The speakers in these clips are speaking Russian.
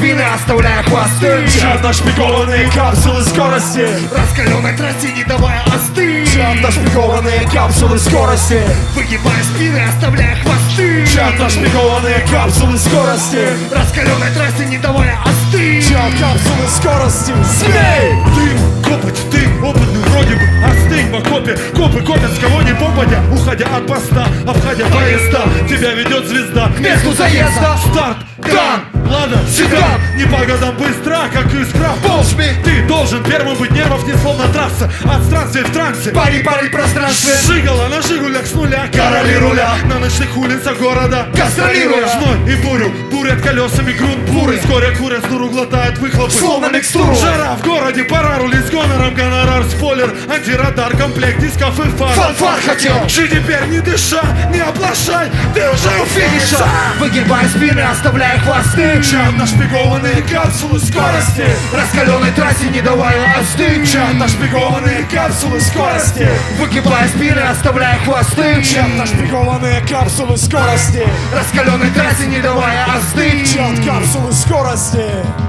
спины, оставляя хвосты. Чат нашпигованные капсулы скорости. Раскаленной трассе, не давая остыть. Чат нашпигованные капсулы скорости. Выгибая спины, оставляя хвосты. Чат нашпигованные капсулы скорости. Раскаленной трассе, не давая остыть. Чат капсулы скорости. Смей! Ты копоть, ты опытный вроде бы. Остынь в окопе, копы копят с кого не попадя. Уходя от поста, обходя поезда. Тебя ведет звезда К месту заезда. Старт, дан, ладно, Седан. не по годам быстро, как искра. Полжми. Ты должен первым быть, нервов не словно трасса. От странствий в трансе. Парень в пространстве. Жигала на жигулях с нуля. Короли руля. На ночных улицах города. Гастролируя. Зной и бурю, бурят колесами грунт бурый. Вскоре курят снуру, глотают выхлопы. Словно микстуру. Жара в городе, пора рулить с гонором. Гонорар, спойлер, антирадар, комплект дисков и фар. Фанфар хотел. Жи теперь не дыша, не оплошай. Ты уже у финиша. Выгибая спины, оставляя хвосты. Чат нашпигованные капсулы скорости. Раскаленной трассе, не давая остыть. Чат нашпигованные капсулы скорости. Выгибая спины, оставляя хвосты. Чат нашпигованные капсулы скорости. Раскаленной трассе, не давая остыть. Чат капсулы скорости.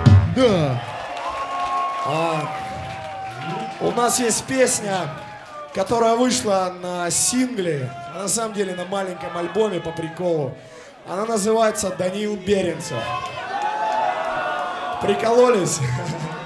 У нас есть песня, которая вышла на сингле, а на самом деле на маленьком альбоме по приколу. Она называется «Даниил Беренцев». Прикололись?